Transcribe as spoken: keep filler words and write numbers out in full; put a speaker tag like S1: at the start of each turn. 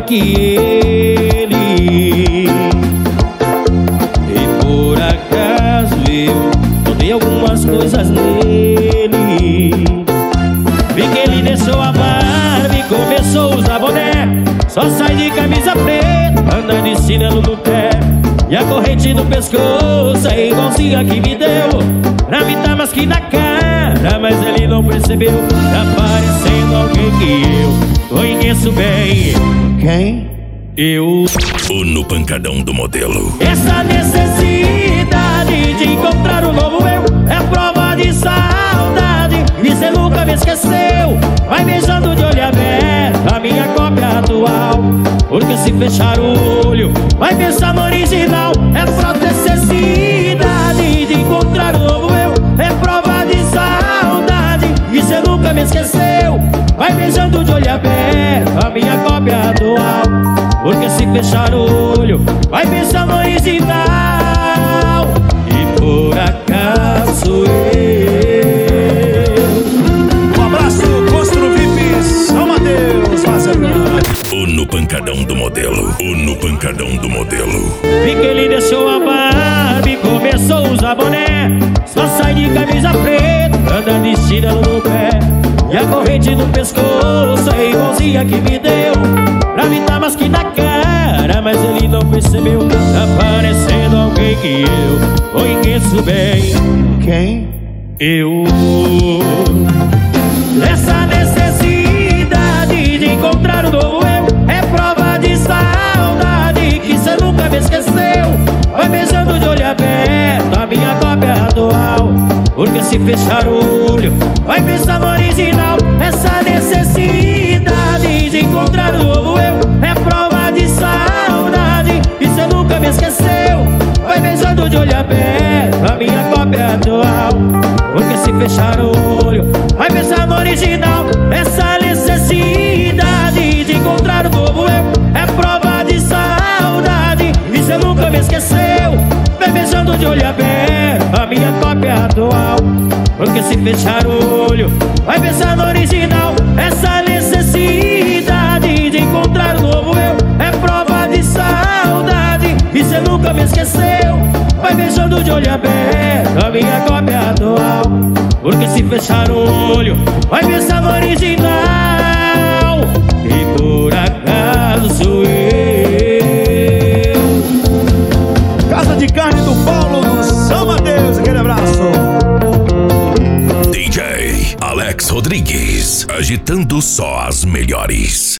S1: que ele. E por acaso eu mudei algumas coisas nele. Vi que ele deixou a barba e começou a usar boné. Só sai de camisa preta, anda de chinelo no pé. E a corrente no pescoço é igualzinha que me deu. Pra mim tá mais que na cara, mas ele não percebeu. Tá parecendo alguém que eu conheço bem.
S2: Quem?
S1: Eu.
S3: O No Pancadão do Modelo.
S1: Essa necessidade de encontrar um novo eu é prova de saudade, e cê nunca me esqueceu. Vai beijando de olho aberto a minha cópia atual, porque se fechar o olho vai pensar no original. É prova de necessidade de encontrar um novo eu, é prova de saudade, e cê nunca me esqueceu. Vai beijando de olho aberto a minha cópia atual, porque se fechar o olho vai pensar no original. E por acaso eu.
S2: Um abraço, Constru V I P São Mateus, fazendo.
S3: O No Pancadão do Modelo. O No Pancadão do Modelo.
S1: Vi que ele deixou a barba e começou a usar boné. Só sai de camisa preta, anda de chinelo no pé. E a corrente no pescoço é igualzinha que me deu. Pra mim tá mais que na cara, mas ele não percebeu. Tá parecendo alguém que eu conheço bem.
S2: Quem?
S1: Eu. Essa necessidade de encontrar um novo eu é prova de saudade, que cê nunca me esqueceu. Vai beijando de olho aberto a minha cópia atual, porque se fechar o olho vai pensar no original. Essa necessidade de encontrar um novo eu é prova de saudade, e cê nunca me esqueceu. Vai beijando de olho aberto a minha cópia atual, porque se fechar o olho vai pensar no original. Essa necessidade de encontrar um novo eu é prova de saudade, e cê nunca me esqueceu. Vai beijando de olho aberto a minha cópia atual, porque se fechar o olho vai pensar no original. Essa necessidade de encontrar um novo eu é prova de saudade, e cê nunca me esqueceu. Vai beijando de olho aberto a minha cópia atual, porque se fechar o olho vai pensar no original. E por acaso sou eu.
S2: Casa de Carne do Paulo do São Mateus, aquele abraço.
S3: D J Alex Rodrigues, agitando só as melhores.